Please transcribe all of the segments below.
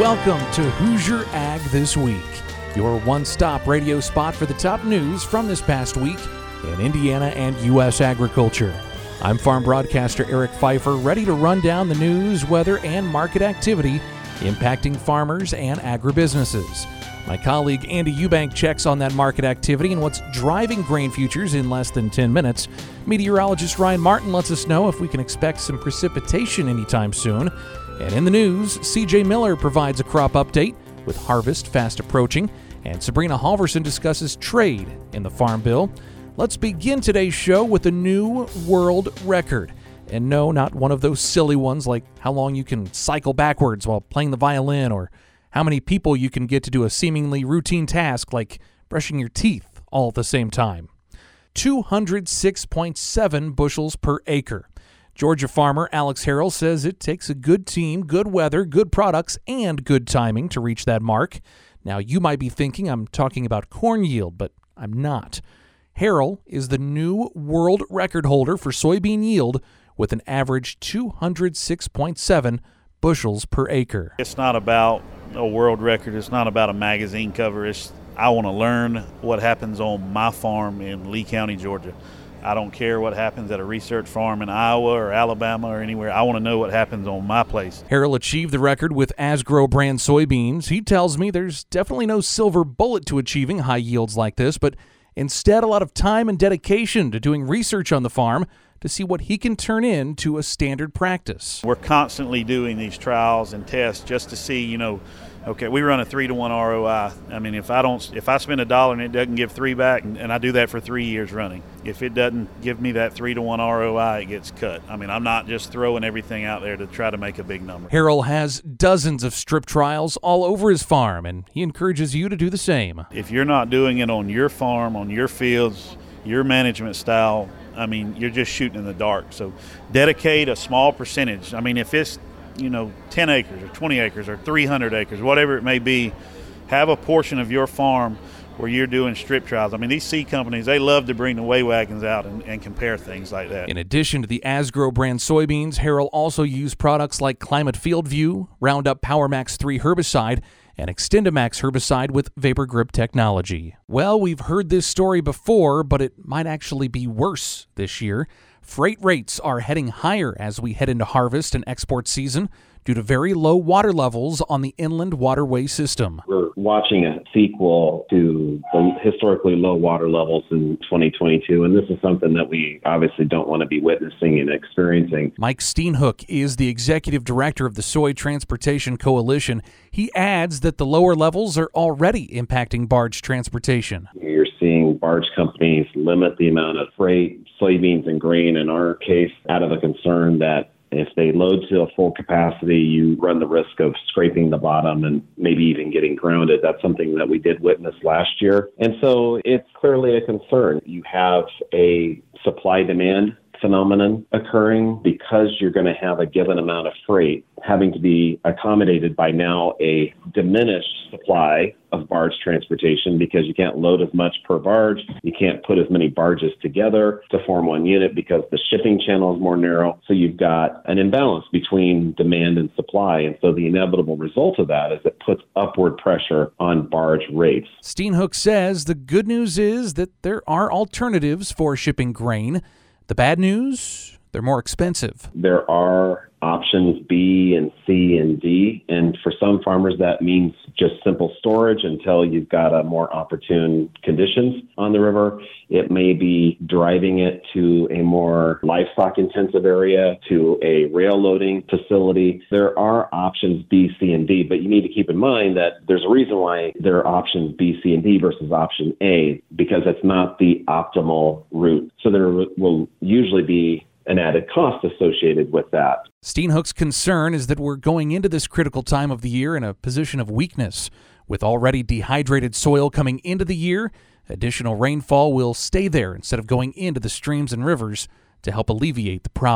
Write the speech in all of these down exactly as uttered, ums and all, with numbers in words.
Welcome to Hoosier Ag This Week, your one-stop radio spot for the top news from this past week in Indiana and U S agriculture. I'm farm broadcaster Eric Pfeiffer, ready to run down the news, weather, and market activity impacting farmers and agribusinesses. My colleague Andy Eubank checks on that market activity and what's driving grain futures in less than ten minutes. Meteorologist Ryan Martin lets us know if we can expect some precipitation anytime soon. And in the news, C J Miller provides a crop update with harvest fast approaching, and Sabrina Halverson discusses trade in the Farm Bill. Let's begin today's show with a new world record. And no, not one of those silly ones like how long you can cycle backwards while playing the violin, or how many people you can get to do a seemingly routine task like brushing your teeth all at the same time. two hundred six point seven bushels per acre. Georgia farmer Alex Harrell says it takes a good team, good weather, good products, and good timing to reach that mark. Now, you might be thinking I'm talking about corn yield, but I'm not. Harrell is the new world record holder for soybean yield with an average two hundred six point seven bushels per acre. It's not about a world record. It's not about a magazine cover. It's I want to learn what happens on my farm in Lee County, Georgia. I don't care what happens at a research farm in Iowa or Alabama or anywhere. I want to know what happens on my place. Harrell achieved the record with Asgrow brand soybeans. He tells me there's definitely no silver bullet to achieving high yields like this, but instead a lot of time and dedication to doing research on the farm to see what he can turn into a standard practice. We're constantly doing these trials and tests just to see, you know, okay, we run a three to one R O I. I mean, if I don't, if I spend a dollar and it doesn't give three back, and, and I do that for three years running, if it doesn't give me that three to one R O I, it gets cut. I mean, I'm not just throwing everything out there to try to make a big number. Harrell has dozens of strip trials all over his farm, and he encourages you to do the same. If you're not doing it on your farm, on your fields, your management style, I mean, you're just shooting in the dark. So dedicate a small percentage. I mean, if it's, you know, ten acres or twenty acres or three hundred acres, whatever it may be, have a portion of your farm where you're doing strip trials. I mean, these seed companies, they love to bring the weigh wagons out and, and compare things like that. In addition to the Asgrow brand soybeans, Harrell also used products like Climate Field View, Roundup Power Max three herbicide, and XtendiMax herbicide with Vapor Grip technology. Well, we've heard this story before, but it might actually be worse this year. Freight rates are heading higher as we head into harvest and export season due to very low water levels on the inland waterway system. We're watching a sequel to the historically low water levels in twenty twenty-two, and this is something that we obviously don't want to be witnessing and experiencing. Mike Steenhoek is the executive director of the Soy Transportation Coalition. He adds that the lower levels are already impacting barge transportation. You're seeing barge companies limit the amount of freight, soybeans, and grain, in our case, out of a concern that if they load to a full capacity, you run the risk of scraping the bottom and maybe even getting grounded. That's something that we did witness last year. And so it's clearly a concern. You have a supply-demand phenomenon occurring because you're going to have a given amount of freight having to be accommodated by now a diminished supply of barge transportation because you can't load as much per barge. You can't put as many barges together to form one unit because the shipping channel is more narrow. So you've got an imbalance between demand and supply. And so the inevitable result of that is it puts upward pressure on barge rates. Steenhoek says the good news is that there are alternatives for shipping grain. The bad news, they're more expensive. There are options B and C and D, and for some farmers that means just simple storage until you've got a more opportune conditions on the river. It may be driving it to a more livestock intensive area, to a rail loading facility. There are options B, C, and D, but you need to keep in mind that there's a reason why there are options B, C, and D versus option A, because it's not the optimal route. So there will usually be an added cost associated with that. Steenhoek's concern is that we're going into this critical time of the year in a position of weakness. With already dehydrated soil coming into the year, additional rainfall will stay there instead of going into the streams and rivers to help alleviate the problem.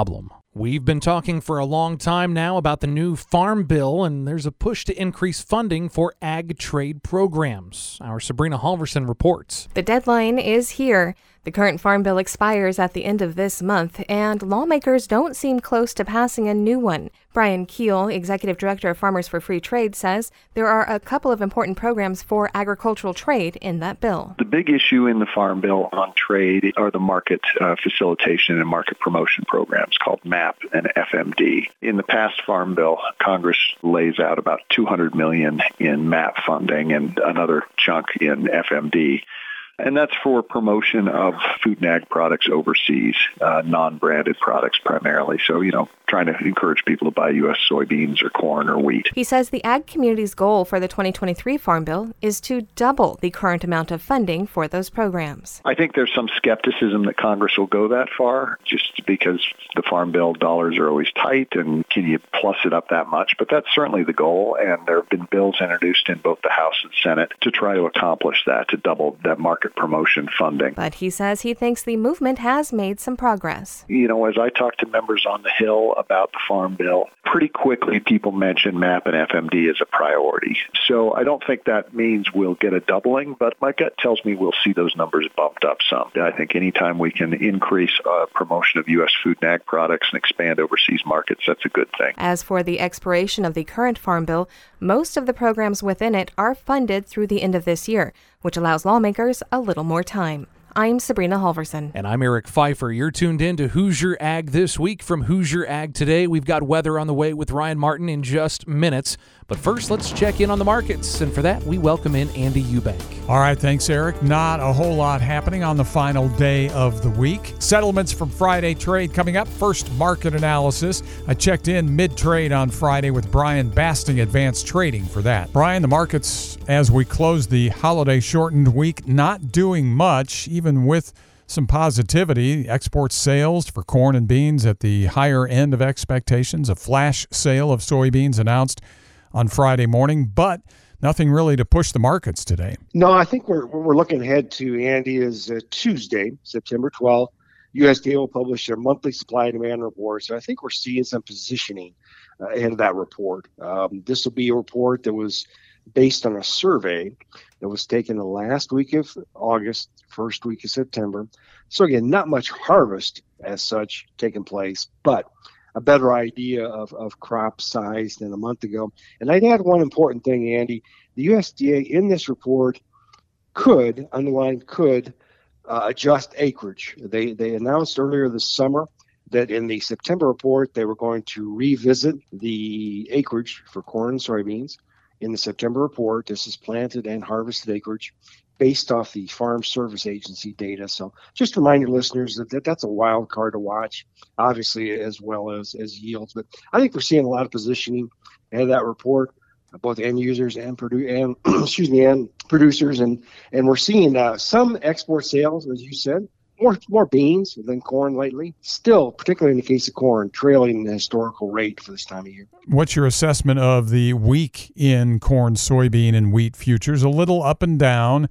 We've been talking for a long time now about the new Farm Bill, and there's a push to increase funding for ag trade programs. Our Sabrina Halverson reports. The deadline is here. The current Farm Bill expires at the end of this month, and lawmakers don't seem close to passing a new one. Brian Keel, Executive Director of Farmers for Free Trade, says there are a couple of important programs for agricultural trade in that bill. The big issue in the Farm Bill on trade are the market uh, facilitation and market promotion programs called MAP and F M D. In the past Farm Bill, Congress lays out about two hundred million dollars in MAP funding and another chunk in F M D. And that's for promotion of food and ag products overseas, uh, non-branded products primarily. So, you know, trying to encourage people to buy U S soybeans or corn or wheat. He says the ag community's goal for the twenty twenty-three Farm Bill is to double the current amount of funding for those programs. I think there's some skepticism that Congress will go that far, just because the Farm Bill dollars are always tight, and can you plus it up that much? But that's certainly the goal, and there have been bills introduced in both the House and Senate to try to accomplish that, to double that market promotion funding. But he says he thinks the movement has made some progress. You know, as I talk to members on the Hill about the Farm Bill, pretty quickly people mention MAP and F M D as a priority. So I don't think that means we'll get a doubling, but my gut tells me we'll see those numbers bumped up some. I think anytime we can increase uh, promotion of U S food and ag products and expand overseas markets, that's a good thing. As for the expiration of the current Farm Bill, most of the programs within it are funded through the end of this year, which allows lawmakers a little more time. I'm Sabrina Halverson. And I'm Eric Pfeiffer. You're tuned in to Hoosier Ag This Week from Hoosier Ag Today. We've got weather on the way with Ryan Martin in just minutes. But first, let's check in on the markets. And for that, we welcome in Andy Eubank. All right, thanks, Eric. Not a whole lot happening on the final day of the week. Settlements from Friday trade coming up. First, market analysis. I checked in mid-trade on Friday with Brian Basting, Advanced Trading, for that. Brian, the markets, as we close the holiday-shortened week, not doing much, even with some positivity. Export sales for corn and beans at the higher end of expectations. A flash sale of soybeans announced on Friday morning, but nothing really to push the markets today. No, I think we're we're looking ahead to, Andy, is uh, Tuesday, September twelfth. U S D A will publish their monthly supply and demand report. So I think we're seeing some positioning uh, ahead of that report. Um, this will be a report that was based on a survey that was taken the last week of August, first week of September. So again, not much harvest as such taking place, but a better idea of, of crop size than a month ago. And I'd add one important thing, Andy. The U S D A in this report could, underline could, uh, adjust acreage. They they announced earlier this summer that in the September report they were going to revisit the acreage for corn and soybeans. In the September report, this is planted and harvested acreage based off the Farm Service Agency data. So just remind your listeners that, that that's a wild card to watch, obviously, as well as, as yields. But I think we're seeing a lot of positioning ahead of that report, both end users and produ- and excuse me, and producers, and and we're seeing uh, some export sales, as you said. More more beans than corn lately. Still, particularly in the case of corn, trailing the historical rate for this time of year. What's your assessment of the week in corn, soybean, and wheat futures? A little up and down,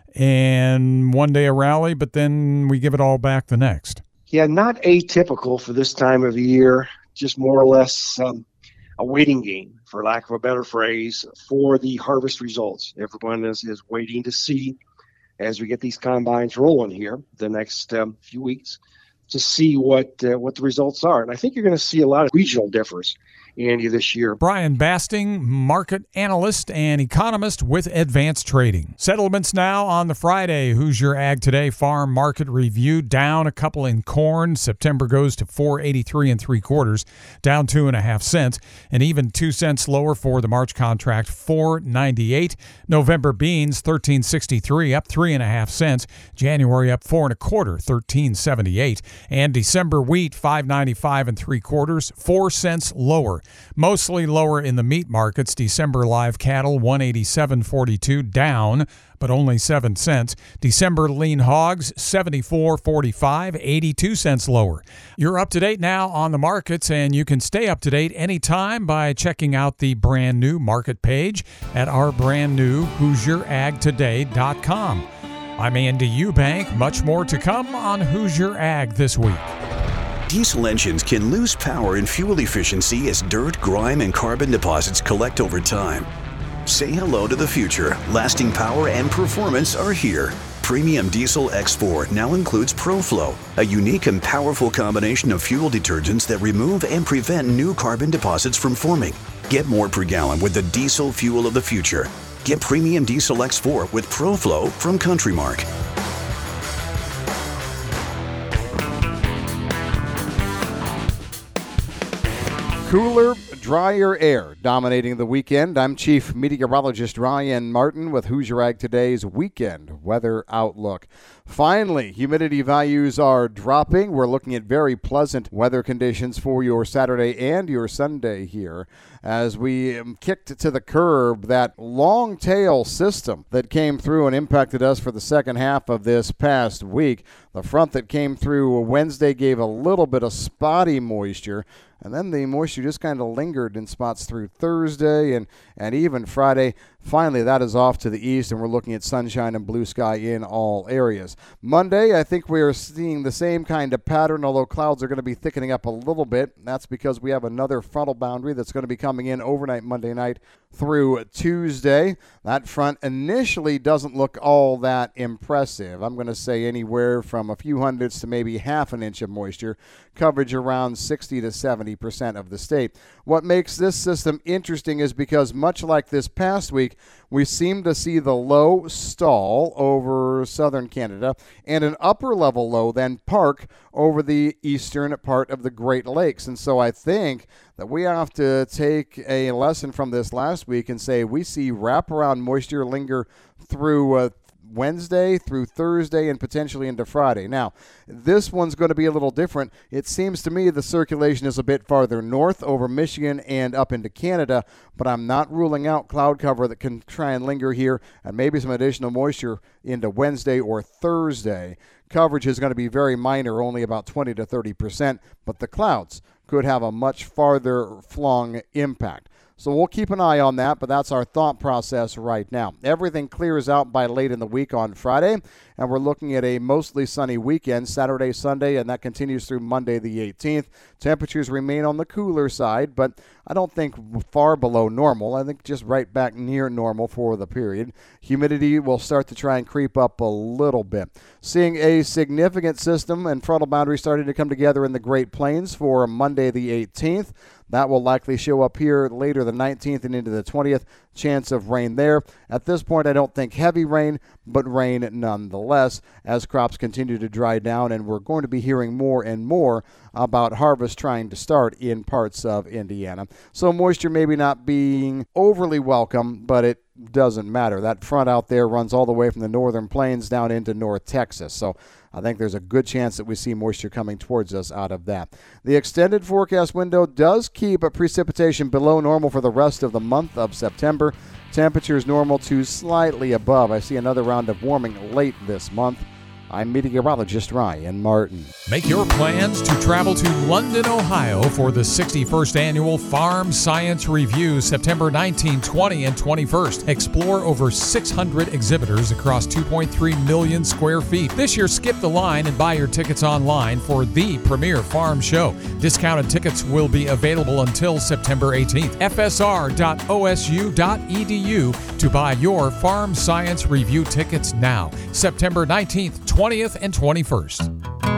and one day a rally, but then we give it all back the next. Yeah, not atypical for this time of the year. Just more or less um, a waiting game, for lack of a better phrase, for the harvest results. Everyone is, is waiting to see, as we get these combines rolling here the next um, few weeks, to see what uh, what the results are. And I think you're going to see a lot of regional difference, Andy, this year. Brian Basting, market analyst and economist with Advanced Trading. Settlements now on the Friday Hoosier Ag Today Farm Market Review. Down a couple in corn. September goes to four eighty-three and three quarters, down two and a half cents, and even two cents lower for the March contract, four ninety-eight. November beans, thirteen sixty-three, up three and a half cents. January up four and a quarter, thirteen seventy-eight. And December wheat, five ninety-five and three quarters, four cents lower. Mostly lower in the meat markets. December live cattle, one eighty-seven forty-two, down, but only seven cents. December lean hogs, seventy-four forty-five, eighty-two cents lower. You're up to date now on the markets, and you can stay up to date anytime by checking out the brand new market page at our brand new Hoosier Ag Today dot com. I'm Andy Eubank. Much more to come on Hoosier Ag This Week. Diesel engines can lose power and fuel efficiency as dirt, grime, and carbon deposits collect over time. Say hello to the future. Lasting power and performance are here. Premium Diesel X four now includes ProFlow, a unique and powerful combination of fuel detergents that remove and prevent new carbon deposits from forming. Get more per gallon with the diesel fuel of the future. Get Premium Diesel X four with ProFlow from Country Mark. Cooler, drier air dominating the weekend. I'm Chief Meteorologist Ryan Martin with Hoosier Ag Today's Weekend Weather Outlook. Finally, humidity values are dropping. We're looking at very pleasant weather conditions for your Saturday and your Sunday here as we kicked to the curb that long tail system that came through and impacted us for the second half of this past week. The front that came through Wednesday gave a little bit of spotty moisture, and then the moisture just kind of lingered in spots through Thursday and, and even Friday. Finally, that is off to the east, and we're looking at sunshine and blue sky in all areas. Monday, I think we are seeing the same kind of pattern, although clouds are going to be thickening up a little bit. That's because we have another frontal boundary that's going to be coming in overnight Monday night through Tuesday. That front initially doesn't look all that impressive. I'm going to say anywhere from a few hundredths to maybe half an inch of moisture, coverage around sixty to seventy percent of the state. What makes this system interesting is because much like this past week, we seem to see the low stall over southern Canada and an upper level low then park over the eastern part of the Great Lakes. And so I think that we have to take a lesson from this last week and say we see wraparound moisture linger through uh, Wednesday through Thursday and potentially into Friday. Now, this one's going to be a little different. It seems to me the circulation is a bit farther north over Michigan and up into Canada, but I'm not ruling out cloud cover that can try and linger here and maybe some additional moisture into Wednesday or Thursday. Coverage is going to be very minor, only about twenty to thirty percent, but the clouds could have a much farther flung impact. So we'll keep an eye on that, but that's our thought process right now. Everything clears out by late in the week on Friday, and we're looking at a mostly sunny weekend, Saturday, Sunday, and that continues through Monday the eighteenth. Temperatures remain on the cooler side, but I don't think far below normal. I think just right back near normal for the period. Humidity will start to try and creep up a little bit. Seeing a significant system and frontal boundary starting to come together in the Great Plains for Monday the eighteenth. That will likely show up here later the nineteenth and into the twentieth. Chance of rain there. At this point, I don't think heavy rain, but rain nonetheless as crops continue to dry down, and we're going to be hearing more and more about harvest trying to start in parts of Indiana. So moisture maybe not being overly welcome, but it doesn't matter. That front out there runs all the way from the northern plains down into North Texas. So I think there's a good chance that we see moisture coming towards us out of that. The extended forecast window does keep a precipitation below normal for the rest of the month of September. Temperatures normal to slightly above. I see another round of warming late this month. I'm meteorologist Ryan Martin. Make your plans to travel to London, Ohio for the sixty-first Annual Farm Science Review, September nineteenth, twentieth, and twenty-first. Explore over six hundred exhibitors across two point three million square feet. This year, skip the line and buy your tickets online for the premier farm show. Discounted tickets will be available until September eighteenth. F S R dot O S U dot E D U to buy your Farm Science Review tickets now. September nineteenth, twentieth, and twenty-first.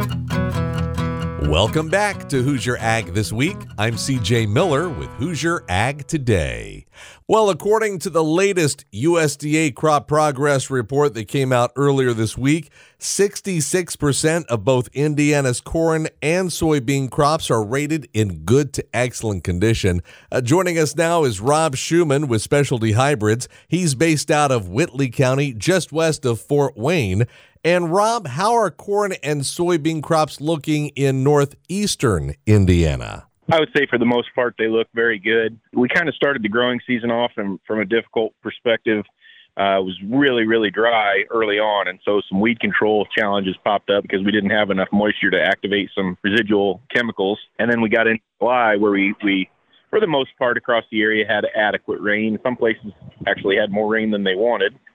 Welcome back to Hoosier Ag This Week. I'm C J Miller with Hoosier Ag Today. Well, according to the latest U S D A crop progress report that came out earlier this week, sixty-six percent of both Indiana's corn and soybean crops are rated in good to excellent condition. Uh, joining us now is Rob Schumann with Specialty Hybrids. He's based out of Whitley County, just west of Fort Wayne. And Rob, how are corn and soybean crops looking in northeastern Indiana? I would say for the most part, they look very good. We kind of started the growing season off and from a difficult perspective. Uh, it was really, really dry early on, and so some weed control challenges popped up because we didn't have enough moisture to activate some residual chemicals. And then we got into July where we, we, for the most part across the area, had adequate rain. Some places actually had more rain than they wanted.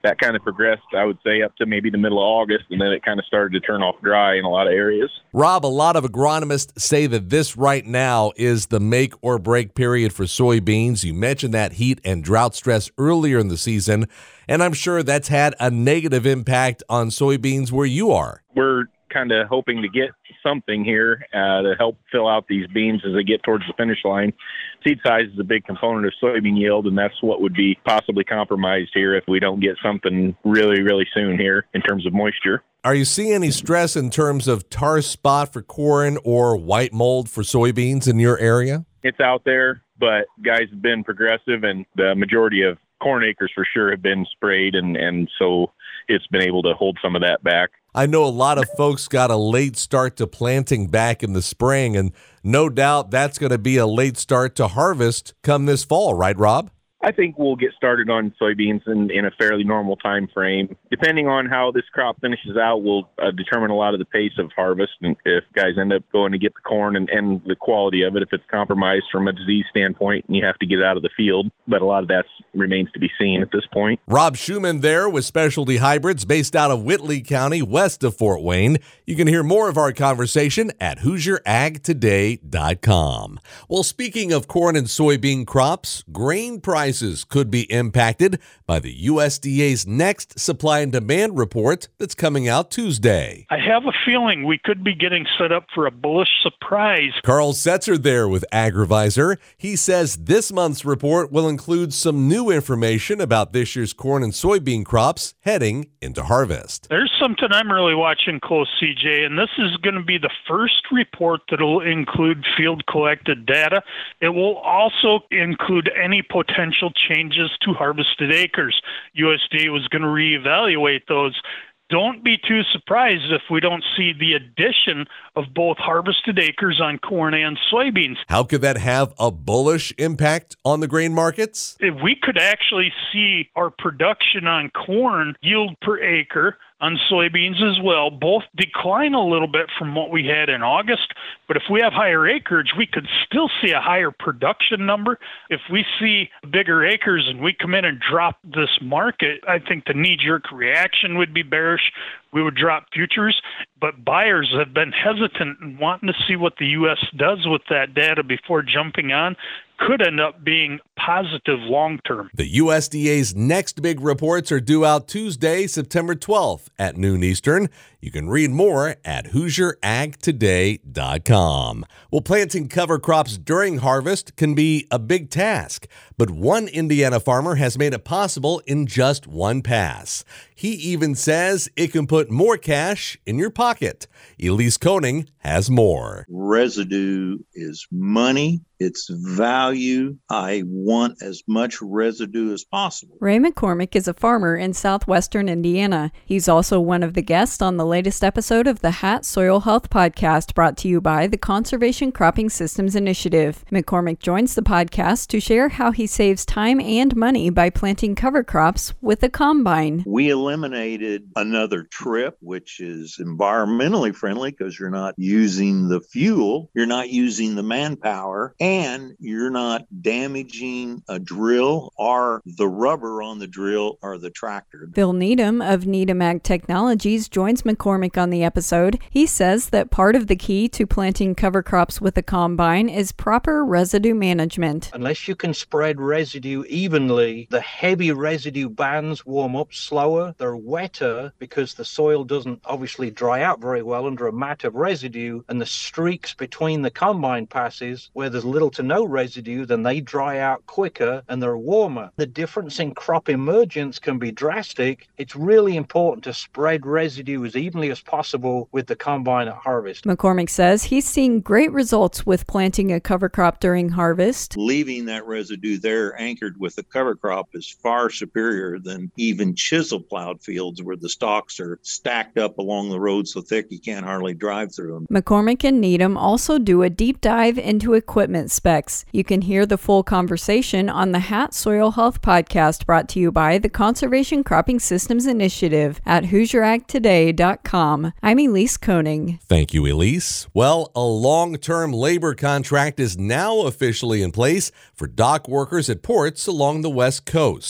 that kind of progressed, I would say, up to maybe the middle of August, and then it kind of started to turn off dry in a lot of areas. Rob, a lot of agronomists say that this right now is the make or break period for soybeans. You mentioned that heat and drought stress earlier in the season, and I'm sure that's had a negative impact on soybeans where you are. We're kind of hoping to get something here uh, to help fill out these beans as they get towards the finish line. Seed size is a big component of soybean yield, and that's what would be possibly compromised here if we don't get something really, really soon here in terms of moisture. Are you seeing any stress in terms of tar spot for corn or white mold for soybeans in your area? It's out there, but guys have been progressive, and the majority of corn acres for sure have been sprayed, and, and so it's been able to hold some of that back. I know a lot of folks got a late start to planting back in the spring, and no doubt that's going to be a late start to harvest come this fall, right, Rob? I think we'll get started on soybeans in, in a fairly normal time frame. Depending on how this crop finishes out, will uh, determine a lot of the pace of harvest. And if guys end up going to get the corn and, and the quality of it, if it's compromised from a disease standpoint, and you have to get it out of the field. But a lot of that remains to be seen at this point. Rob Schumann there with Specialty Hybrids based out of Whitley County, west of Fort Wayne. You can hear more of our conversation at Hoosier Ag Today dot com. Well, speaking of corn and soybean crops, grain prices could be impacted by the U S D A's next supply and demand report that's coming out Tuesday. I have a feeling we could be getting set up for a bullish surprise. Carl Setzer there with AgriVisor. He says this month's report will include some new information about this year's corn and soybean crops heading into harvest. There's something I'm really watching close, C J, and this is going to be the first report that will include field collected data. It will also include any potential changes to harvested acres. U S D A was going to reevaluate those. Don't be too surprised if we don't see the addition of both harvested acres on corn and soybeans. How could that have a bullish impact on the grain markets? If we could actually see our production on corn yield per acre, on soybeans as well, both decline a little bit from what we had in August. But if we have higher acreage, we could still see a higher production number. If we see bigger acres and we come in and drop this market, I think the knee-jerk reaction would be bearish. We would drop futures, but buyers have been hesitant and wanting to see what the U S does with that data before jumping on. Could end up being positive long-term. The U S D A's next big reports are due out Tuesday, September twelfth at noon Eastern. You can read more at Hoosier Ag Today dot com. Well, planting cover crops during harvest can be a big task, but one Indiana farmer has made it possible in just one pass. He even says it can put more cash in your pocket. Elise Koning has more. Residue is money. It's value. I want as much residue as possible. Ray McCormick is a farmer in southwestern Indiana. He's also one of the guests on the latest episode of the Hat Soil Health Podcast, brought to you by the Conservation Cropping Systems Initiative. McCormick joins the podcast to share how he saves time and money by planting cover crops with a combine. We eliminated another trip, which is environmentally friendly because you're not using the fuel, you're not using the manpower, and you're not damaging a drill or the rubber on the drill or the tractor. Bill Needham of Needham Ag Technologies joins McCormick on the episode. He says that part of the key to planting cover crops with a combine is proper residue management. Unless you can spread residue evenly, the heavy residue bands warm up slower. They're wetter because the soil doesn't obviously dry out very well under a mat of residue, and the streaks between the combine passes where there's little to no residue, then they dry out quicker and they're warmer. The difference in crop emergence can be drastic. It's really important to spread residue as evenly as possible with the combine at harvest. McCormick says he's seeing great results with planting a cover crop during harvest. Leaving that residue there anchored with the cover crop is far superior than even chisel plowed fields where the stalks are stacked up along the road so thick you can't hardly drive through them. McCormick and Needham also do a deep dive into equipment specs. You can hear the full conversation on the Hat Soil Health Podcast, brought to you by the Conservation Cropping Systems Initiative at Hoosier Ag Today dot com. I'm Elise Koning. Thank you, Elise. Well, a long-term labor contract is now officially in place for dock workers at ports along the West Coast.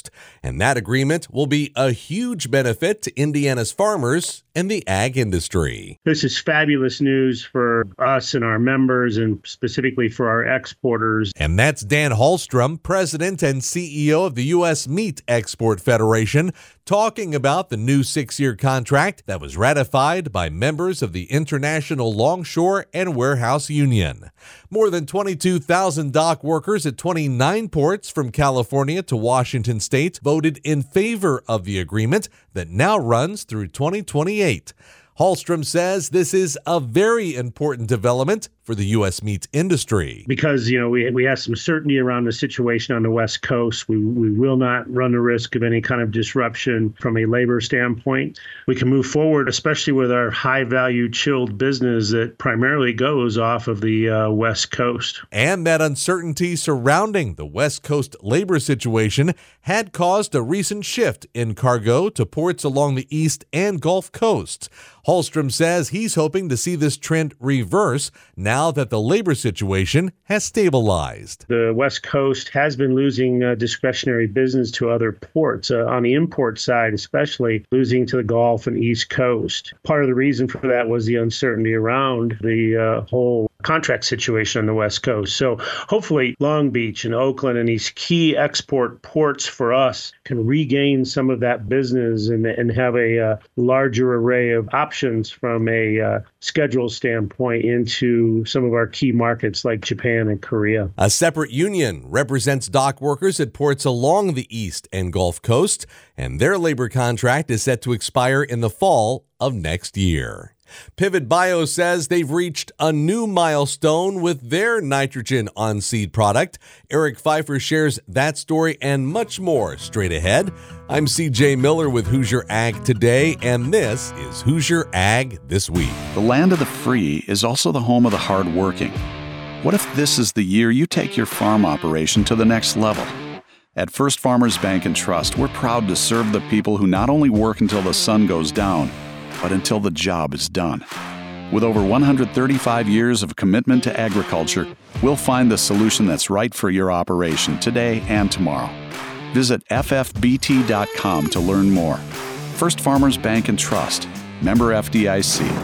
And that agreement will be a huge benefit to Indiana's farmers and the ag industry. This is fabulous news for us and our members, and specifically for our exporters. And that's Dan Hallstrom, President and C E O of the U S Meat Export Federation, talking about the new six-year contract that was ratified by members of the International Longshore and Warehouse Union. More than twenty-two thousand dock workers at twenty-nine ports from California to Washington state voted in favor of the agreement that now runs through twenty twenty-eight. Hallstrom says this is a very important development for the U S meat industry. Because, you know, we we have some certainty around the situation on the West Coast. We we will not run the risk of any kind of disruption from a labor standpoint. We can move forward, especially with our high-value chilled business that primarily goes off of the uh, West Coast. And that uncertainty surrounding the West Coast labor situation had caused a recent shift in cargo to ports along the East and Gulf Coasts. Hallstrom says he's hoping to see this trend reverse now that the labor situation has stabilized. The West Coast has been losing uh, discretionary business to other ports, uh, on the import side especially, losing to the Gulf and East Coast. Part of the reason for that was the uncertainty around the uh, whole contract situation on the West Coast. So hopefully Long Beach and Oakland and these key export ports for us can regain some of that business and, and have a uh, larger array of options from a uh, schedule standpoint into some of our key markets like Japan and Korea. A separate union represents dock workers at ports along the East and Gulf Coast, and their labor contract is set to expire in the fall of next year. Pivot Bio says they've reached a new milestone with their nitrogen on seed product. Eric Pfeiffer shares that story and much more straight ahead. I'm C J Miller with Hoosier Ag Today, and this is Hoosier Ag This Week. The land of the free is also the home of the hardworking. What if this is the year you take your farm operation to the next level? At First Farmers Bank and Trust, we're proud to serve the people who not only work until the sun goes down, but until the job is done. With over one hundred thirty-five years of commitment to agriculture, we'll find the solution that's right for your operation today and tomorrow. Visit F F B T dot com to learn more. First Farmers Bank and Trust, member F D I C.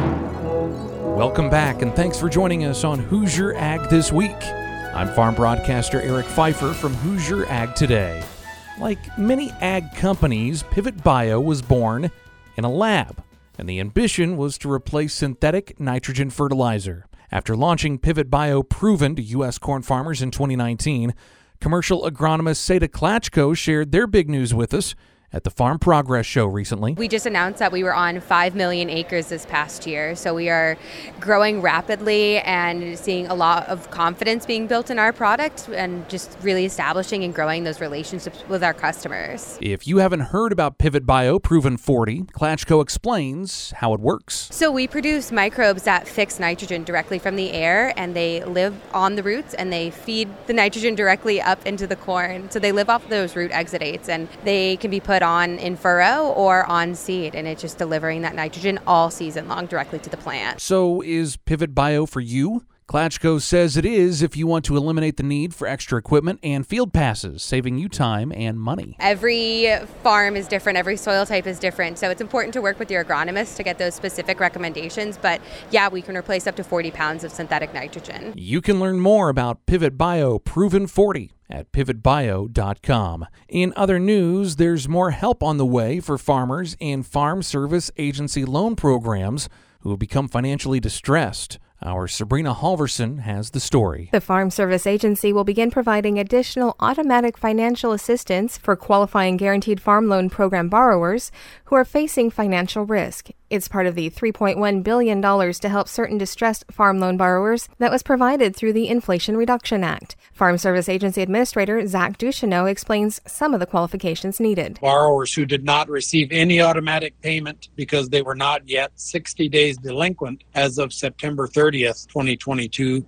Welcome back, and thanks for joining us on Hoosier Ag This Week. I'm farm broadcaster Eric Pfeiffer from Hoosier Ag Today. Like many ag companies, Pivot Bio was born in a lab, and the ambition was to replace synthetic nitrogen fertilizer. After launching Pivot Bio Proven to U S corn farmers in twenty nineteen, commercial agronomist Seda Klatchko shared their big news with us at the Farm Progress Show recently. We just announced that we were on five million acres this past year, so we are growing rapidly and seeing a lot of confidence being built in our product and just really establishing and growing those relationships with our customers. If you haven't heard about Pivot Bio Proven forty, Klatchko explains how it works. So we produce microbes that fix nitrogen directly from the air, and they live on the roots and they feed the nitrogen directly up into the corn. So they live off those root exudates, and they can be put on in furrow or on seed, and it's just delivering that nitrogen all season long directly to the plant. So is Pivot Bio for you? Klatchko says it is if you want to eliminate the need for extra equipment and field passes, saving you time and money. Every farm is different, every soil type is different, so it's important to work with your agronomist to get those specific recommendations, but yeah, we can replace up to forty pounds of synthetic nitrogen. You can learn more about Pivot Bio Proven forty at pivot bio dot com. In other news, there's more help on the way for farmers in Farm Service Agency loan programs who have become financially distressed. Our Sabrina Halverson has the story. The Farm Service Agency will begin providing additional automatic financial assistance for qualifying Guaranteed Farm Loan Program borrowers who are facing financial risk. It's part of the three point one billion dollars to help certain distressed farm loan borrowers that was provided through the Inflation Reduction Act. Farm Service Agency Administrator Zach Ducheneau explains some of the qualifications needed. Borrowers who did not receive any automatic payment because they were not yet sixty days delinquent as of September thirtieth, twenty twenty-two,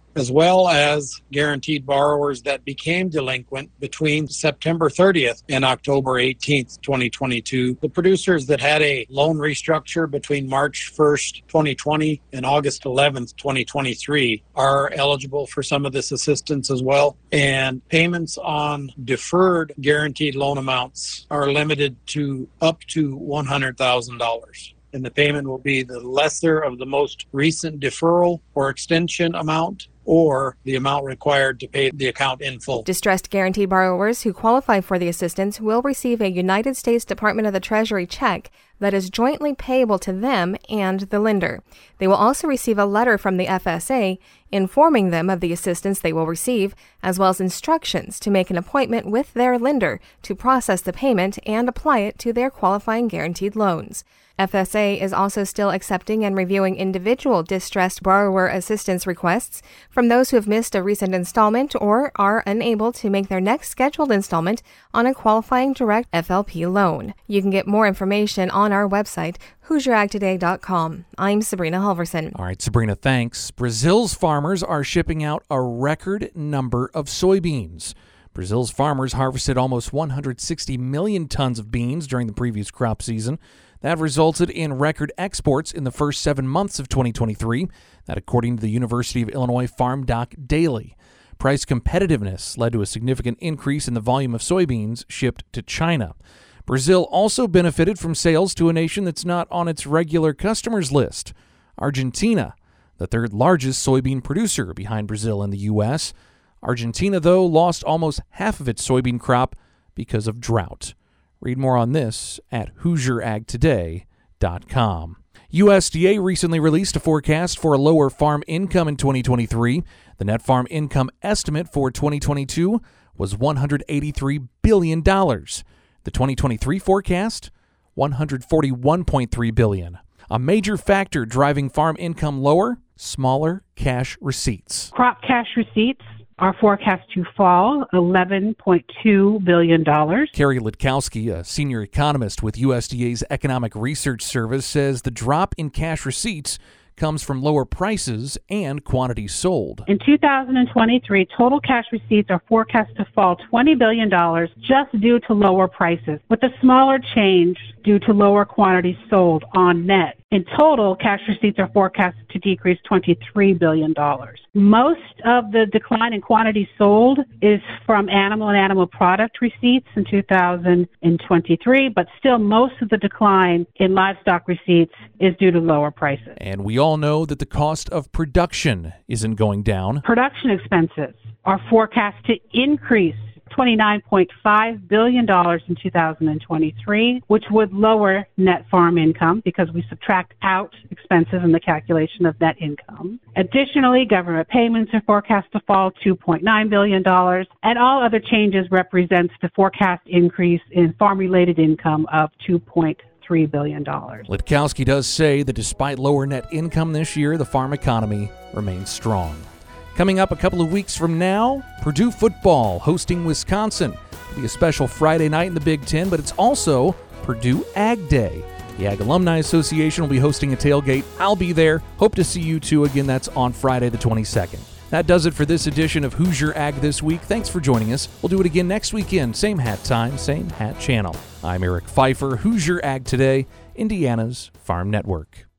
as well as guaranteed borrowers that became delinquent between September thirtieth and October eighteenth, twenty twenty-two. The producers that had a loan restructure between March first, twenty twenty and August eleventh, twenty twenty-three are eligible for some of this assistance as well. And payments on deferred guaranteed loan amounts are limited to up to one hundred thousand dollars. And the payment will be the lesser of the most recent deferral or extension amount, or the amount required to pay the account in full. Distressed guaranteed borrowers who qualify for the assistance will receive a United States Department of the Treasury check that is jointly payable to them and the lender. They will also receive a letter from the F S A informing them of the assistance they will receive, as well as instructions to make an appointment with their lender to process the payment and apply it to their qualifying guaranteed loans. F S A is also still accepting and reviewing individual distressed borrower assistance requests from those who have missed a recent installment or are unable to make their next scheduled installment on a qualifying direct F L P loan. You can get more information on our website, Hoosier Ag Today dot com. I'm Sabrina Halverson. All right, Sabrina, thanks. Brazil's farmers are shipping out a record number of soybeans. Brazil's farmers harvested almost one hundred sixty million tons of beans during the previous crop season. That resulted in record exports in the first seven months of twenty twenty-three, that according to the University of Illinois Farm Doc Daily. Price competitiveness led to a significant increase in the volume of soybeans shipped to China. Brazil also benefited from sales to a nation that's not on its regular customers list, Argentina, the third largest soybean producer behind Brazil and the U S. Argentina, though, lost almost half of its soybean crop because of drought. Read more on this at Hoosier Ag Today dot com. U S D A recently released a forecast for a lower farm income in twenty twenty-three. The net farm income estimate for twenty twenty-two was one hundred eighty-three billion dollars. The twenty twenty-three forecast, one hundred forty-one point three billion dollars. A major factor driving farm income lower, smaller cash receipts. Crop cash receipts are forecast to fall eleven point two billion dollars. Carrie Litkowski, a senior economist with U S D A's Economic Research Service, says the drop in cash receipts comes from lower prices and quantities sold. In two thousand twenty-three, total cash receipts are forecast to fall twenty billion dollars just due to lower prices, with a smaller change due to lower quantities sold on net. In total, cash receipts are forecasted to decrease twenty-three billion dollars. Most of the decline in quantity sold is from animal and animal product receipts in two thousand twenty-three, but still most of the decline in livestock receipts is due to lower prices. And we all know that the cost of production isn't going down. Production expenses are forecast to increase twenty-nine point five billion dollars in two thousand twenty-three, which would lower net farm income because we subtract out expenses in the calculation of net income. Additionally, government payments are forecast to fall two point nine billion dollars, and all other changes represents the forecast increase in farm-related income of two point three billion dollars. Litkowski does say that despite lower net income this year, the farm economy remains strong. Coming up a couple of weeks from now, Purdue football hosting Wisconsin. It'll be a special Friday night in the Big Ten, but it's also Purdue Ag Day. The Ag Alumni Association will be hosting a tailgate. I'll be there. Hope to see you too. Again, that's on Friday the twenty-second. That does it for this edition of Hoosier Ag This Week. Thanks for joining us. We'll do it again next weekend. Same hat time, same hat channel. I'm Eric Pfeiffer, Hoosier Ag Today, Indiana's Farm Network.